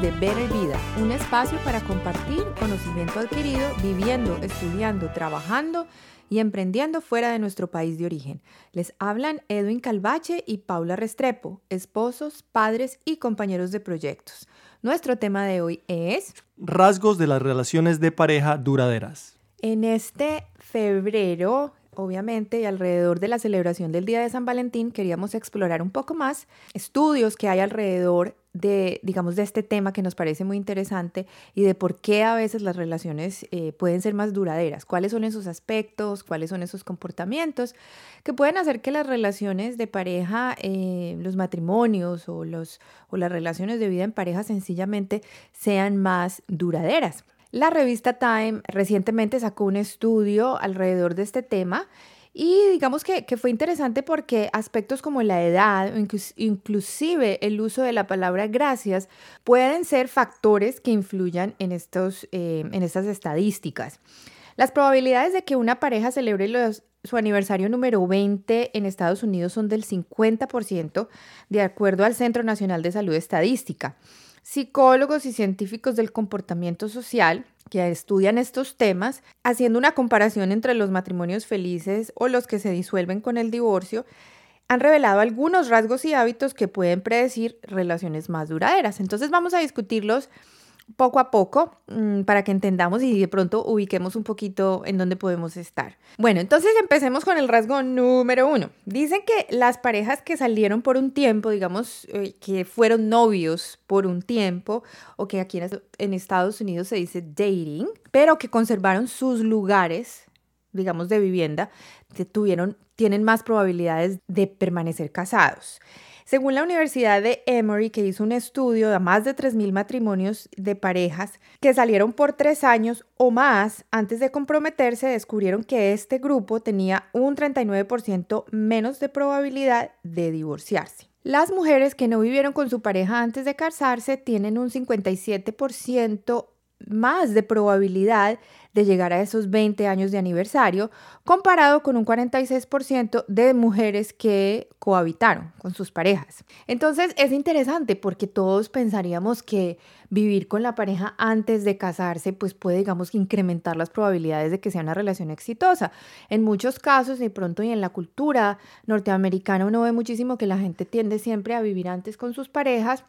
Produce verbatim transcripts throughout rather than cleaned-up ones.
de Better Vida, un espacio para compartir conocimiento adquirido viviendo, estudiando, trabajando y emprendiendo fuera de nuestro país de origen. Les hablan Edwin Calvache y Paula Restrepo, esposos, padres y compañeros de proyectos. Nuestro tema de hoy es... rasgos de las relaciones de pareja duraderas. En este febrero, obviamente, y alrededor de la celebración del Día de San Valentín, queríamos explorar un poco más estudios que hay alrededor de, digamos, de este tema que nos parece muy interesante y de por qué a veces las relaciones eh, pueden ser más duraderas. ¿Cuáles son esos aspectos? ¿Cuáles son esos comportamientos que pueden hacer que las relaciones de pareja, eh, los matrimonios o, los, o las relaciones de vida en pareja sencillamente sean más duraderas? La revista Time recientemente sacó un estudio alrededor de este tema y digamos que, que fue interesante porque aspectos como la edad o inclus- inclusive el uso de la palabra gracias pueden ser factores que influyan en, estos, eh, en estas estadísticas. Las probabilidades de que una pareja celebre los, su aniversario número veinte en Estados Unidos son del cincuenta por ciento de acuerdo al Centro Nacional de Salud Estadística. Psicólogos y científicos del comportamiento social que estudian estos temas, haciendo una comparación entre los matrimonios felices o los que se disuelven con el divorcio, han revelado algunos rasgos y hábitos que pueden predecir relaciones más duraderas. Entonces vamos a discutirlos poco a poco mmm, para que entendamos y de pronto ubiquemos un poquito en dónde podemos estar. Bueno, entonces empecemos con el rasgo número uno. Dicen que las parejas que salieron por un tiempo, digamos eh, que fueron novios por un tiempo, o que aquí en, en Estados Unidos se dice dating, pero que conservaron sus lugares, digamos, de vivienda, que tuvieron, tienen más probabilidades de permanecer casados. Según la Universidad de Emory, que hizo un estudio de más de tres mil matrimonios de parejas que salieron por tres años o más antes de comprometerse, descubrieron que este grupo tenía un treinta y nueve por ciento menos de probabilidad de divorciarse. Las mujeres que no vivieron con su pareja antes de casarse tienen un cincuenta y siete por ciento más de probabilidad de llegar a esos veinte años de aniversario, comparado con un cuarenta y seis por ciento de mujeres que cohabitaron con sus parejas. Entonces es interesante porque todos pensaríamos que vivir con la pareja antes de casarse pues puede, digamos, incrementar las probabilidades de que sea una relación exitosa. En muchos casos, de pronto, y en la cultura norteamericana uno ve muchísimo que la gente tiende siempre a vivir antes con sus parejas.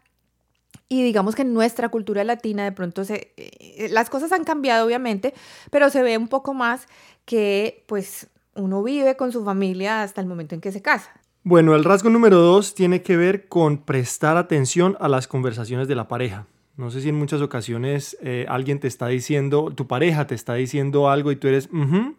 Y digamos que en nuestra cultura latina de pronto se, eh, las cosas han cambiado obviamente, pero se ve un poco más que pues uno vive con su familia hasta el momento en que se casa. Bueno, el rasgo número dos tiene que ver con prestar atención a las conversaciones de la pareja. No sé si en muchas ocasiones eh, alguien te está diciendo, tu pareja te está diciendo algo y tú eres, uh-huh,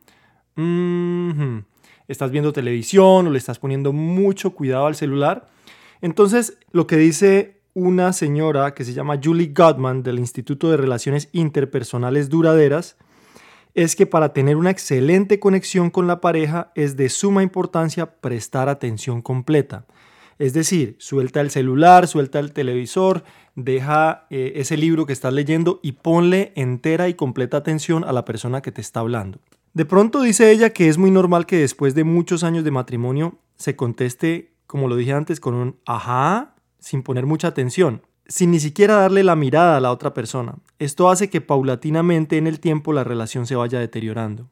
uh-huh. Estás viendo televisión o le estás poniendo mucho cuidado al celular. Entonces, lo que dice una señora que se llama Julie Gottman del Instituto de Relaciones Interpersonales Duraderas es que para tener una excelente conexión con la pareja es de suma importancia prestar atención completa. Es decir, suelta el celular, suelta el televisor, deja eh, ese libro que estás leyendo y ponle entera y completa atención a la persona que te está hablando. De pronto dice ella que es muy normal que después de muchos años de matrimonio se conteste, como lo dije antes, con un ajá, sin poner mucha atención, sin ni siquiera darle la mirada a la otra persona. Esto hace que paulatinamente en el tiempo la relación se vaya deteriorando.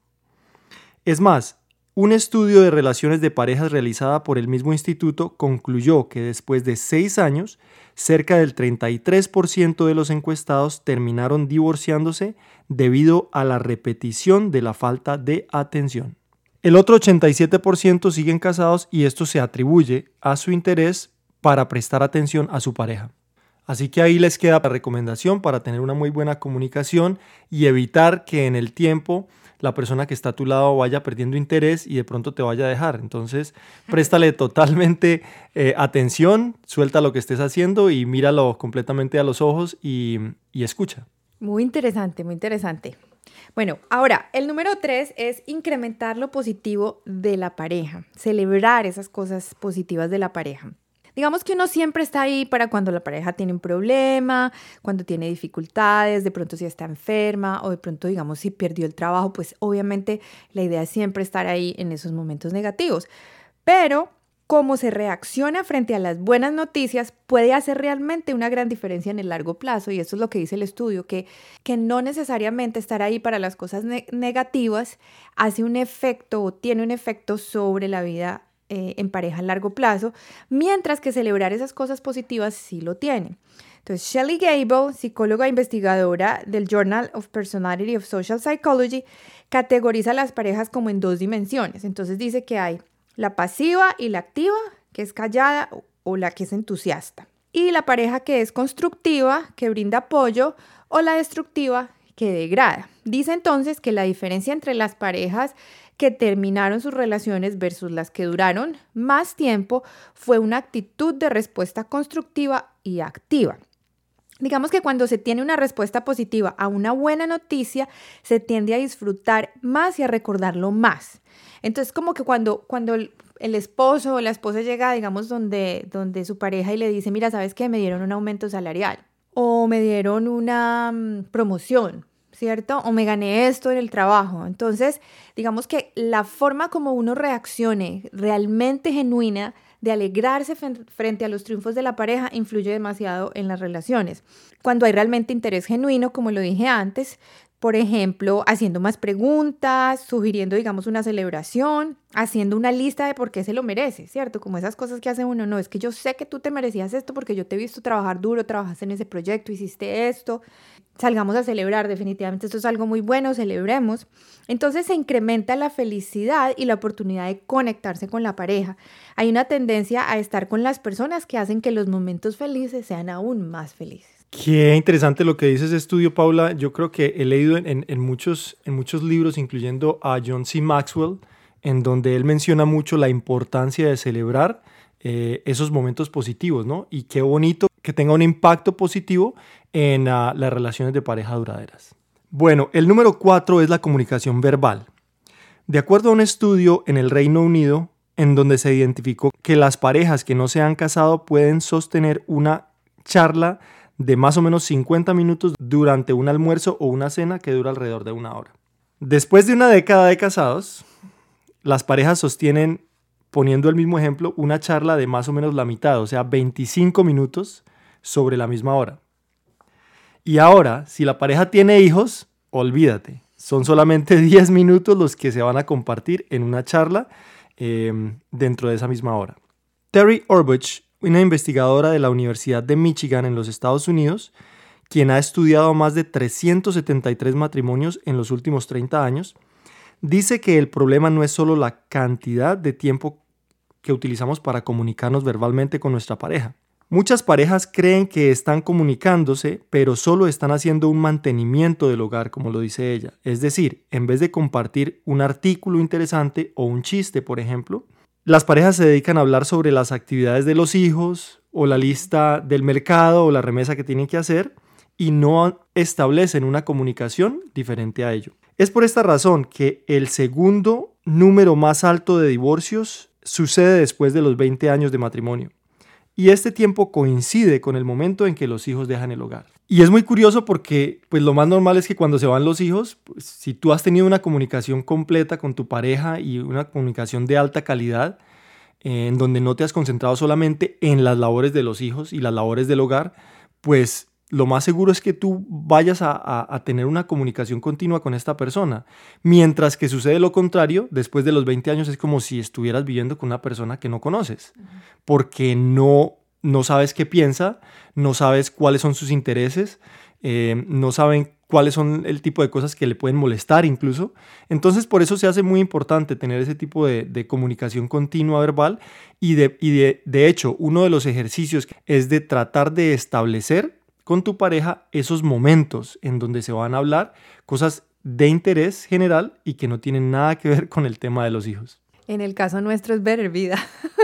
Es más, un estudio de relaciones de parejas realizada por el mismo instituto concluyó que después de seis años, cerca del treinta y tres por ciento de los encuestados terminaron divorciándose debido a la repetición de la falta de atención. El otro ochenta y siete por ciento siguen casados y esto se atribuye a su interés para prestar atención a su pareja. Así que ahí les queda la recomendación para tener una muy buena comunicación y evitar que en el tiempo la persona que está a tu lado vaya perdiendo interés y de pronto te vaya a dejar. Entonces, préstale totalmente eh, atención, suelta lo que estés haciendo y míralo completamente a los ojos y, y escucha. Muy interesante, muy interesante. Bueno, ahora, el número tres es incrementar lo positivo de la pareja, celebrar esas cosas positivas de la pareja. Digamos que uno siempre está ahí para cuando la pareja tiene un problema, cuando tiene dificultades, de pronto si está enferma o de pronto, digamos, si perdió el trabajo, pues obviamente la idea es siempre estar ahí en esos momentos negativos. Pero cómo se reacciona frente a las buenas noticias puede hacer realmente una gran diferencia en el largo plazo, y eso es lo que dice el estudio, que, que no necesariamente estar ahí para las cosas ne- negativas hace un efecto o tiene un efecto sobre la vida eh, en pareja a largo plazo, mientras que celebrar esas cosas positivas sí lo tiene. Entonces, Shelley Gable, psicóloga e investigadora del Journal of Personality of Social Psychology, categoriza las parejas como en dos dimensiones. Entonces dice que hay la pasiva y la activa, que es callada, o la que es entusiasta. Y la pareja que es constructiva, que brinda apoyo, o la destructiva, que degrada. Dice entonces que la diferencia entre las parejas que terminaron sus relaciones versus las que duraron más tiempo fue una actitud de respuesta constructiva y activa. Digamos que cuando se tiene una respuesta positiva a una buena noticia, se tiende a disfrutar más y a recordarlo más. Entonces, como que cuando, cuando el, el esposo o la esposa llega, digamos, donde, donde su pareja y le dice, mira, ¿sabes qué? Me dieron un aumento salarial o me dieron una um, promoción, ¿cierto? O me gané esto en el trabajo. Entonces, digamos que la forma como uno reaccione realmente genuina de alegrarse frente a los triunfos de la pareja influye demasiado en las relaciones. Cuando hay realmente interés genuino, como lo dije antes, por ejemplo, haciendo más preguntas, sugiriendo, digamos, una celebración, haciendo una lista de por qué se lo merece, ¿cierto? Como esas cosas que hace uno, no, es que yo sé que tú te merecías esto porque yo te he visto trabajar duro, trabajaste en ese proyecto, hiciste esto, salgamos a celebrar, definitivamente esto es algo muy bueno, celebremos. Entonces se incrementa la felicidad y la oportunidad de conectarse con la pareja. Hay una tendencia a estar con las personas que hacen que los momentos felices sean aún más felices. Qué interesante lo que dice ese estudio, Paula. Yo creo que he leído en, en, en, muchos, en muchos libros, incluyendo a John C. Maxwell, en donde él menciona mucho la importancia de celebrar eh, esos momentos positivos, ¿no? Y qué bonito que tenga un impacto positivo en uh, las relaciones de pareja duraderas. Bueno, el número cuatro es la comunicación verbal. De acuerdo a un estudio en el Reino Unido, en donde se identificó que las parejas que no se han casado pueden sostener una charla de más o menos cincuenta minutos durante un almuerzo o una cena que dura alrededor de una hora. Después de una década de casados, las parejas sostienen, poniendo el mismo ejemplo, una charla de más o menos la mitad, o sea, veinticinco minutos sobre la misma hora. Y ahora, si la pareja tiene hijos, olvídate, son solamente diez minutos los que se van a compartir en una charla eh, dentro de esa misma hora. Terry Orbuch, una investigadora de la Universidad de Michigan en los Estados Unidos, quien ha estudiado más de trescientos setenta y tres matrimonios en los últimos treinta años, dice que el problema no es solo la cantidad de tiempo que utilizamos para comunicarnos verbalmente con nuestra pareja. Muchas parejas creen que están comunicándose, pero solo están haciendo un mantenimiento del hogar, como lo dice ella. Es decir, en vez de compartir un artículo interesante o un chiste, por ejemplo, las parejas se dedican a hablar sobre las actividades de los hijos o la lista del mercado o la remesa que tienen que hacer y no establecen una comunicación diferente a ello. Es por esta razón que el segundo número más alto de divorcios sucede después de los veinte años de matrimonio. Y este tiempo coincide con el momento en que los hijos dejan el hogar. Y es muy curioso porque pues, lo más normal es que cuando se van los hijos, pues, si tú has tenido una comunicación completa con tu pareja y una comunicación de alta calidad, eh, en donde no te has concentrado solamente en las labores de los hijos y las labores del hogar, pues lo más seguro es que tú vayas a, a, a tener una comunicación continua con esta persona. Mientras que sucede lo contrario, después de los veinte años es como si estuvieras viviendo con una persona que no conoces, porque no, no sabes qué piensa, no sabes cuáles son sus intereses, eh, no saben cuáles son el tipo de cosas que le pueden molestar incluso. Entonces por eso se hace muy importante tener ese tipo de, de comunicación continua verbal y, de, y de, de hecho uno de los ejercicios es de tratar de establecer con tu pareja esos momentos en donde se van a hablar cosas de interés general y que no tienen nada que ver con el tema de los hijos. En el caso nuestro es ver vida.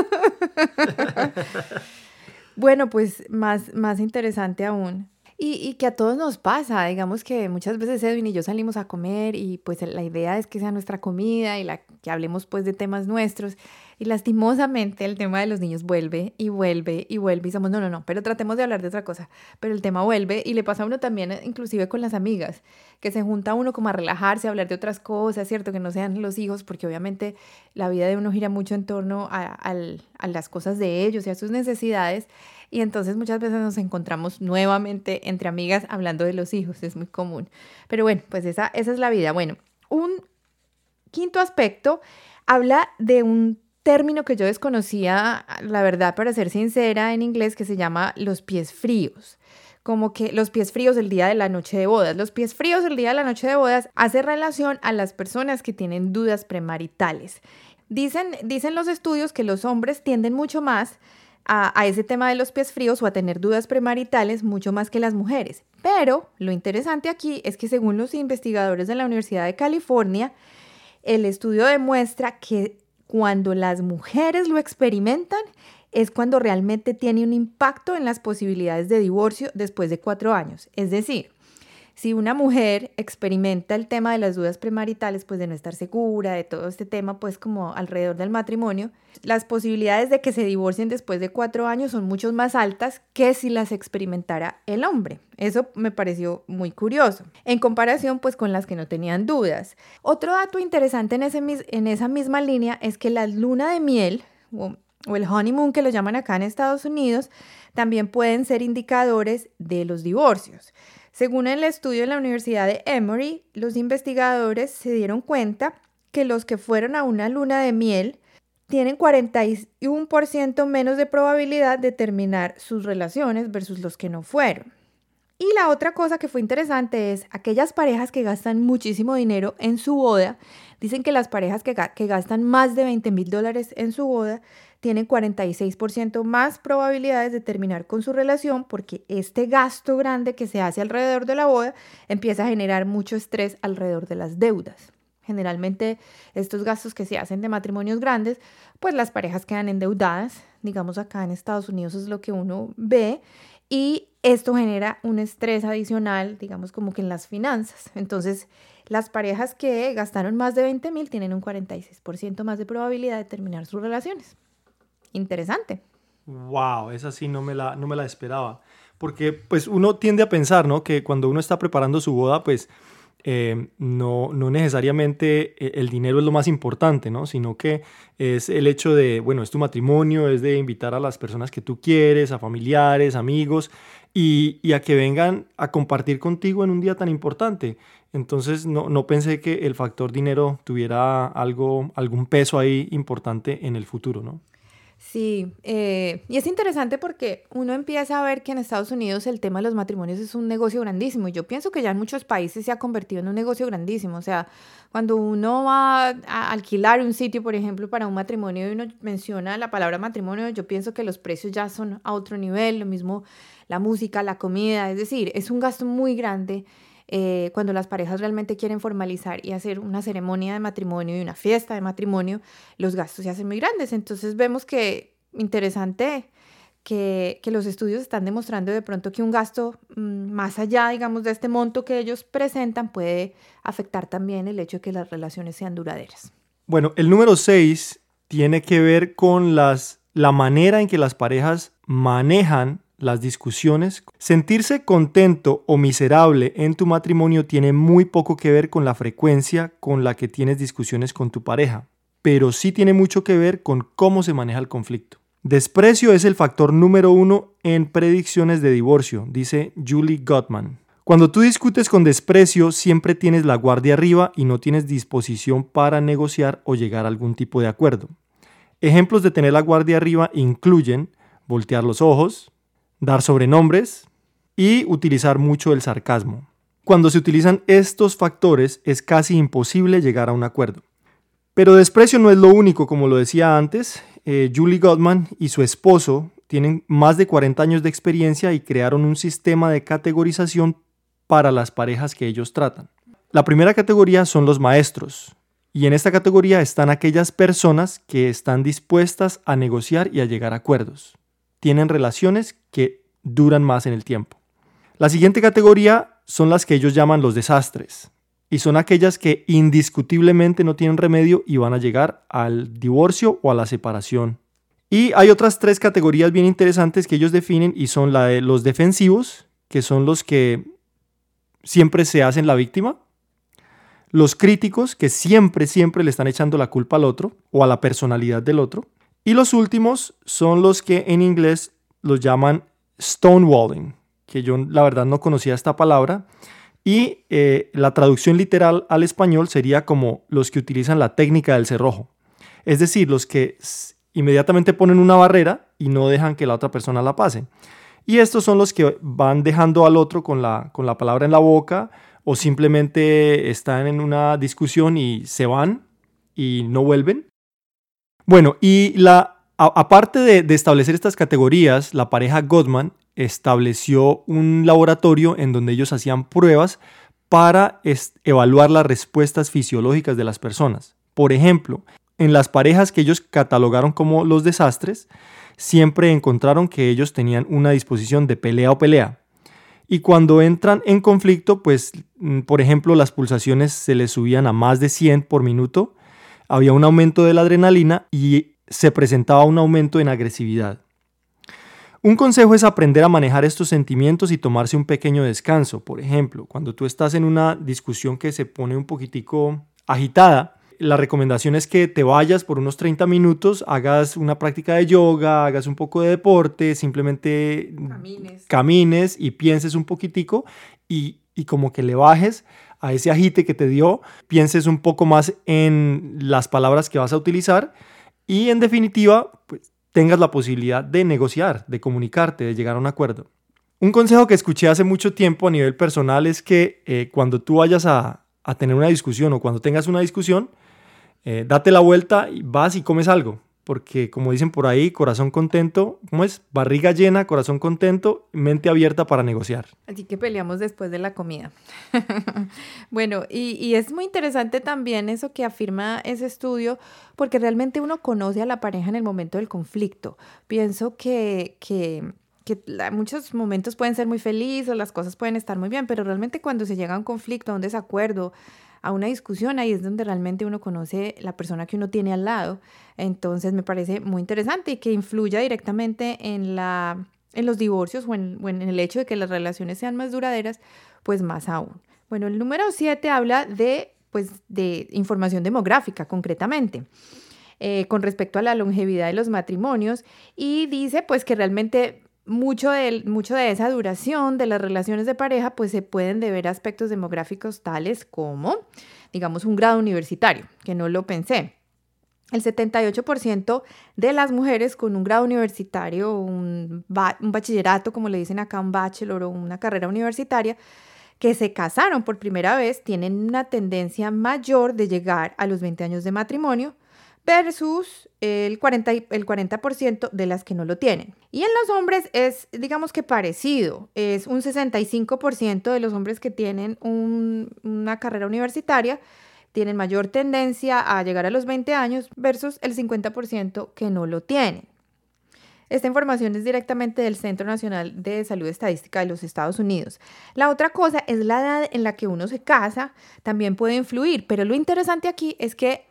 Bueno, pues más, más interesante aún. Y, y que a todos nos pasa, digamos que muchas veces Edwin y yo salimos a comer y pues la idea es que sea nuestra comida y la, que hablemos pues de temas nuestros y lastimosamente el tema de los niños vuelve y vuelve y vuelve y somos no, no, no, pero tratemos de hablar de otra cosa, pero el tema vuelve y le pasa a uno también inclusive con las amigas, que se junta uno como a relajarse, a hablar de otras cosas, ¿cierto? Que no sean los hijos, porque obviamente la vida de uno gira mucho en torno a, a, a las cosas de ellos y a sus necesidades. Y entonces muchas veces nos encontramos nuevamente entre amigas hablando de los hijos, es muy común. Pero bueno, pues esa, esa es la vida. Bueno, un quinto aspecto habla de un término que yo desconocía, la verdad, para ser sincera, en inglés, que se llama los pies fríos. Como que los pies fríos el día de la noche de bodas. Los pies fríos el día de la noche de bodas hace relación a las personas que tienen dudas premaritales. Dicen, dicen los estudios que los hombres tienden mucho más a, a ese tema de los pies fríos o a tener dudas premaritales mucho más que las mujeres. Pero lo interesante aquí es que según los investigadores de la Universidad de California, el estudio demuestra que cuando las mujeres lo experimentan es cuando realmente tiene un impacto en las posibilidades de divorcio después de cuatro años. Es decir, si una mujer experimenta el tema de las dudas premaritales, pues de no estar segura, de todo este tema, pues como alrededor del matrimonio, las posibilidades de que se divorcien después de cuatro años son mucho más altas que si las experimentara el hombre. Eso me pareció muy curioso, en comparación pues con las que no tenían dudas. Otro dato interesante en, ese, en esa misma línea es que la luna de miel, o, o el honeymoon que lo llaman acá en Estados Unidos, también pueden ser indicadores de los divorcios. Según el estudio en la Universidad de Emory, los investigadores se dieron cuenta que los que fueron a una luna de miel tienen cuarenta y uno por ciento menos de probabilidad de terminar sus relaciones versus los que no fueron. Y la otra cosa que fue interesante es aquellas parejas que gastan muchísimo dinero en su boda. Dicen que las parejas que, que gastan más de veinte mil dólares en su boda tienen cuarenta y seis por ciento más probabilidades de terminar con su relación porque este gasto grande que se hace alrededor de la boda empieza a generar mucho estrés alrededor de las deudas. Generalmente estos gastos que se hacen de matrimonios grandes, pues las parejas quedan endeudadas. Digamos acá en Estados Unidos es lo que uno ve y esto genera un estrés adicional, digamos como que en las finanzas. Entonces las parejas que gastaron más de veinte mil tienen un cuarenta y seis por ciento más de probabilidad de terminar sus relaciones. Interesante. Wow, esa sí no me la, no me la esperaba. Porque pues uno tiende a pensar, ¿no? Que cuando uno está preparando su boda, pues eh, no, no necesariamente el dinero es lo más importante, ¿no? Sino que es el hecho de, bueno, es tu matrimonio, es de invitar a las personas que tú quieres, a familiares, amigos, y, y a que vengan a compartir contigo en un día tan importante. Entonces no, no pensé que el factor dinero tuviera algo, algún peso ahí importante en el futuro, ¿no? Sí, eh, y es interesante porque uno empieza a ver que en Estados Unidos el tema de los matrimonios es un negocio grandísimo. Yo pienso que ya en muchos países se ha convertido en un negocio grandísimo. O sea, cuando uno va a alquilar un sitio, por ejemplo, para un matrimonio y uno menciona la palabra matrimonio, yo pienso que los precios ya son a otro nivel. Lo mismo la música, la comida, es decir, es un gasto muy grande. Eh, cuando las parejas realmente quieren formalizar y hacer una ceremonia de matrimonio y una fiesta de matrimonio, los gastos se hacen muy grandes. Entonces vemos que, interesante, que, que los estudios están demostrando de pronto que un gasto mmm, más allá, digamos, de este monto que ellos presentan puede afectar también el hecho de que las relaciones sean duraderas. Bueno, el número seis tiene que ver con las, la manera en que las parejas manejan las discusiones. Sentirse contento o miserable en tu matrimonio tiene muy poco que ver con la frecuencia con la que tienes discusiones con tu pareja, pero sí tiene mucho que ver con cómo se maneja el conflicto. Desprecio es el factor número uno en predicciones de divorcio, dice Julie Gottman. Cuando tú discutes con desprecio, siempre tienes la guardia arriba y no tienes disposición para negociar o llegar a algún tipo de acuerdo. Ejemplos de tener la guardia arriba incluyen voltear los ojos, dar sobrenombres y utilizar mucho el sarcasmo. Cuando se utilizan estos factores es casi imposible llegar a un acuerdo. Pero desprecio no es lo único, como lo decía antes. Eh, Julie Gottman y su esposo tienen más de cuarenta años de experiencia y crearon un sistema de categorización para las parejas que ellos tratan. La primera categoría son los maestros. Y en esta categoría están aquellas personas que están dispuestas a negociar y a llegar a acuerdos. Tienen relaciones que duran más en el tiempo. La siguiente categoría son las que ellos llaman los desastres y son aquellas que indiscutiblemente no tienen remedio y van a llegar al divorcio o a la separación. Y hay otras tres categorías bien interesantes que ellos definen y son la de los defensivos, que son los que siempre se hacen la víctima. Los críticos, que siempre, siempre le están echando la culpa al otro o a la personalidad del otro. Y los últimos son los que en inglés los llaman stonewalling, que yo la verdad no conocía esta palabra. Y eh, la traducción literal al español sería como los que utilizan la técnica del cerrojo. Es decir, los que inmediatamente ponen una barrera y no dejan que la otra persona la pase. Y estos son los que van dejando al otro con la, con la palabra en la boca, o simplemente están en una discusión y se van y no vuelven. Bueno, y la, a, aparte de, de establecer estas categorías, la pareja Gottman estableció un laboratorio en donde ellos hacían pruebas para est- evaluar las respuestas fisiológicas de las personas. Por ejemplo, en las parejas que ellos catalogaron como los desastres, siempre encontraron que ellos tenían una disposición de pelea o pelea. Y cuando entran en conflicto, pues, por ejemplo, las pulsaciones se les subían a más de cien por minuto, había un aumento de la adrenalina y se presentaba un aumento en agresividad. Un consejo es aprender a manejar estos sentimientos y tomarse un pequeño descanso. Por ejemplo, cuando tú estás en una discusión que se pone un poquitico agitada, la recomendación es que te vayas por unos treinta minutos, hagas una práctica de yoga, hagas un poco de deporte, simplemente Camines, camines y pienses un poquitico y, y como que le bajes a ese agite que te dio, pienses un poco más en las palabras que vas a utilizar y en definitiva pues, tengas la posibilidad de negociar, de comunicarte, de llegar a un acuerdo. Un consejo que escuché hace mucho tiempo a nivel personal es que eh, cuando tú vayas a, a tener una discusión o cuando tengas una discusión, Eh, date la vuelta y vas y comes algo, porque como dicen por ahí, corazón contento, ¿cómo es? Barriga llena, corazón contento, mente abierta para negociar. así que peleamos después de la comida. Bueno, y, y es muy interesante también eso que afirma ese estudio, porque realmente uno conoce a la pareja en el momento del conflicto. Pienso que, que, que la- muchos momentos pueden ser muy felices, las cosas pueden estar muy bien, pero realmente cuando se llega a un conflicto, a un desacuerdo, a una discusión, ahí es donde realmente uno conoce la persona que uno tiene al lado. Entonces me parece muy interesante y que influya directamente en la, en los divorcios o en, o en el hecho de que las relaciones sean más duraderas, pues más aún. Bueno, el número siete habla de, pues, de información demográfica concretamente. Eh, con respecto a la longevidad de los matrimonios y dice pues que realmente mucho de, mucho de esa duración de las relaciones de pareja pues se pueden deber a aspectos demográficos tales como, digamos, un grado universitario, que no lo pensé. El setenta y ocho por ciento de las mujeres con un grado universitario, un, ba- un bachillerato, como le dicen acá, un bachelor o una carrera universitaria, que se casaron por primera vez, tienen una tendencia mayor de llegar a los veinte años de matrimonio versus el cuarenta, el cuarenta por ciento de las que no lo tienen. Y en los hombres es, digamos que parecido, es un sesenta y cinco por ciento de los hombres que tienen un, una carrera universitaria tienen mayor tendencia a llegar a los veinte años versus el cincuenta por ciento que no lo tienen. Esta información es directamente del Centro Nacional de Salud Estadística de los Estados Unidos. La otra cosa es la edad en la que uno se casa, también puede influir, pero lo interesante aquí es que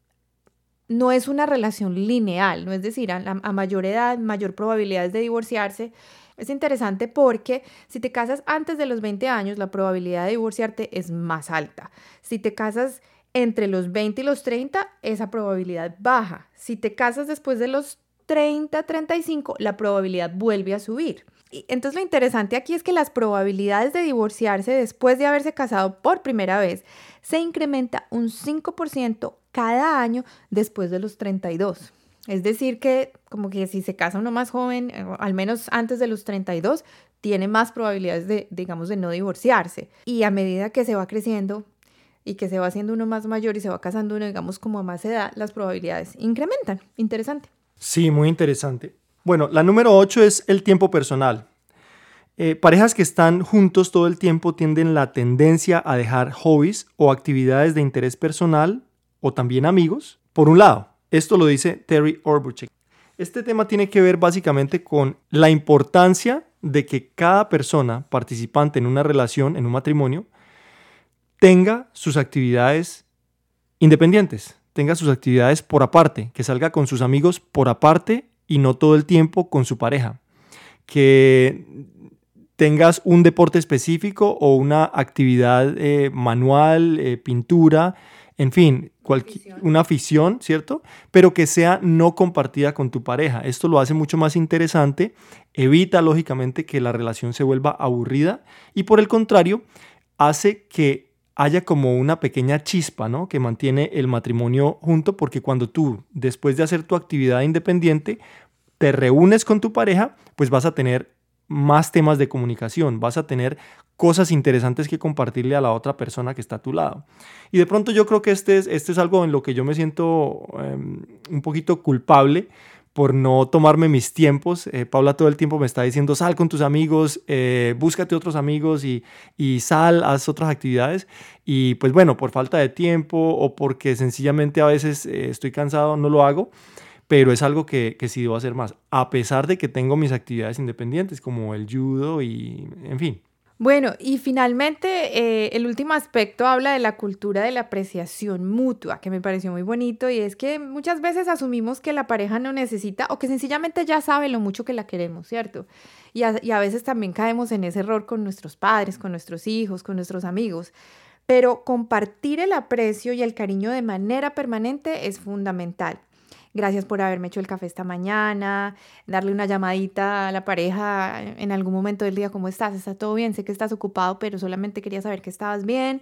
no es una relación lineal, no es decir, a, a mayor edad, mayor probabilidades de divorciarse. Es interesante porque si te casas antes de los veinte años, la probabilidad de divorciarte es más alta. Si te casas entre los veinte y los treinta, esa probabilidad baja. Si te casas después de los treinta, treinta y cinco, la probabilidad vuelve a subir. Y entonces lo interesante aquí es que las probabilidades de divorciarse después de haberse casado por primera vez se incrementa un cinco por ciento cada año después de los treinta y dos. Es decir que como que si se casa uno más joven, al menos antes de los treinta y dos, tiene más probabilidades de, digamos, de no divorciarse. Y a medida que se va creciendo y que se va haciendo uno más mayor y se va casando uno, digamos, como a más edad, las probabilidades incrementan. Interesante. Sí, muy interesante. Bueno, la número ocho es el tiempo personal. Eh, parejas que están juntos todo el tiempo tienden la tendencia a dejar hobbies o actividades de interés personal o también amigos por un lado. Esto lo dice Terry Orbuchek. Este tema tiene que ver básicamente con la importancia de que cada persona participante en una relación, en un matrimonio, tenga sus actividades independientes, tenga sus actividades por aparte, que salga con sus amigos por aparte y no todo el tiempo con su pareja. Que tengas un deporte específico o una actividad eh, manual, eh, pintura, en fin, cualquier, una afición, ¿cierto? Pero que sea no compartida con tu pareja. Esto lo hace mucho más interesante, evita lógicamente que la relación se vuelva aburrida y por el contrario, hace que haya como una pequeña chispa, ¿no? Que mantiene el matrimonio junto, porque cuando tú, después de hacer tu actividad independiente, te reúnes con tu pareja, pues vas a tener más temas de comunicación, vas a tener cosas interesantes que compartirle a la otra persona que está a tu lado. Y de pronto yo creo que este es, este es algo en lo que yo me siento eh, un poquito culpable por no tomarme mis tiempos. Eh, Paula todo el tiempo me está diciendo, sal con tus amigos, eh, búscate otros amigos y, y sal, haz otras actividades. Y pues bueno, por falta de tiempo o porque sencillamente a veces eh, estoy cansado, no lo hago. Pero es algo que, que sí debo hacer más, a pesar de que tengo mis actividades independientes, como el judo y, en fin. Bueno, y finalmente eh, el último aspecto habla de la cultura de la apreciación mutua, que me pareció muy bonito, y es que muchas veces asumimos que la pareja no necesita o que sencillamente ya sabe lo mucho que la queremos, ¿cierto? Y a, y a veces también caemos en ese error con nuestros padres, con nuestros hijos, con nuestros amigos. Pero compartir el aprecio y el cariño de manera permanente es fundamental. Gracias por haberme hecho el café esta mañana, darle una llamadita a la pareja en algún momento del día, ¿cómo estás? ¿Está todo bien? Sé que estás ocupado, pero solamente quería saber que estabas bien.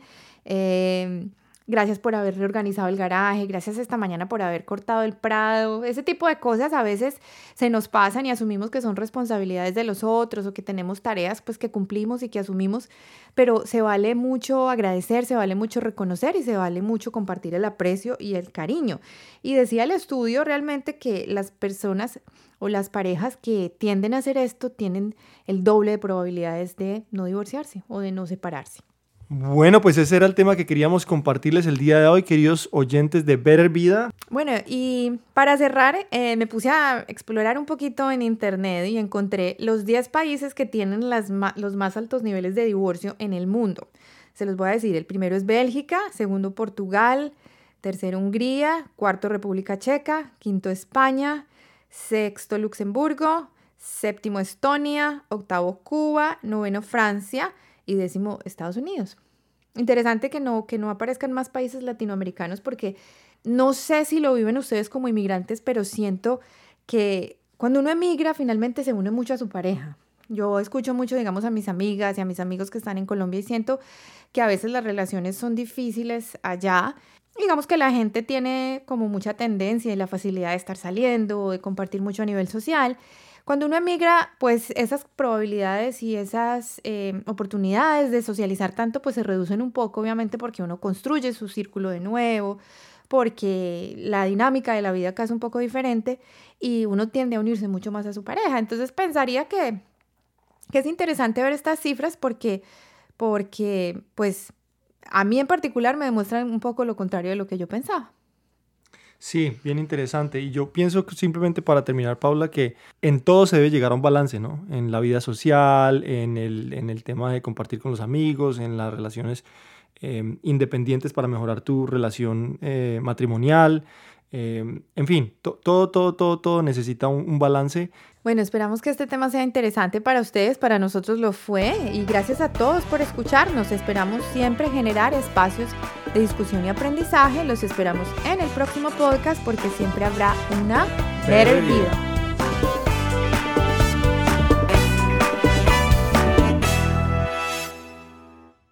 Eh, gracias por haber reorganizado el garaje, gracias esta mañana por haber cortado el prado. Ese tipo de cosas a veces se nos pasan y asumimos que son responsabilidades de los otros o que tenemos tareas pues que cumplimos y que asumimos, pero se vale mucho agradecer, se vale mucho reconocer y se vale mucho compartir el aprecio y el cariño. Y decía el estudio realmente que las personas o las parejas que tienden a hacer esto tienen el doble de probabilidades de no divorciarse o de no separarse. Bueno, pues ese era el tema que queríamos compartirles el día de hoy, queridos oyentes de Better Vida. Bueno, y para cerrar, eh, me puse a explorar un poquito en internet y encontré los diez países que tienen las ma- los más altos niveles de divorcio en el mundo. Se los voy a decir, el primero es Bélgica, segundo Portugal, tercero Hungría, cuarto República Checa, quinto España, sexto Luxemburgo, séptimo Estonia, octavo Cuba, noveno Francia y décimo Estados Unidos. Interesante que no, que no aparezcan más países latinoamericanos porque no sé si lo viven ustedes como inmigrantes, pero siento que cuando uno emigra finalmente se une mucho a su pareja. Yo escucho mucho, digamos, a mis amigas y a mis amigos que están en Colombia y siento que a veces las relaciones son difíciles allá. Digamos que la gente tiene como mucha tendencia y la facilidad de estar saliendo, de compartir mucho a nivel social. Cuando uno emigra, pues esas probabilidades y esas eh, oportunidades de socializar tanto, pues se reducen un poco, obviamente, porque uno construye su círculo de nuevo, porque la dinámica de la vida acá es un poco diferente y uno tiende a unirse mucho más a su pareja. Entonces pensaría que, que es interesante ver estas cifras porque, porque, pues, a mí en particular me demuestran un poco lo contrario de lo que yo pensaba. Sí, bien interesante. Y yo pienso que simplemente para terminar, Paula, que en todo se debe llegar a un balance, ¿no? En la vida social, en el, en el tema de compartir con los amigos, en las relaciones eh, independientes para mejorar tu relación eh, matrimonial. Eh, en fin, to, todo, todo, todo, todo necesita un, un balance. Bueno, esperamos que este tema sea interesante para ustedes, para nosotros lo fue y gracias a todos por escucharnos. Esperamos siempre generar espacios de discusión y aprendizaje. Los esperamos en el próximo podcast porque siempre habrá una Better Vida.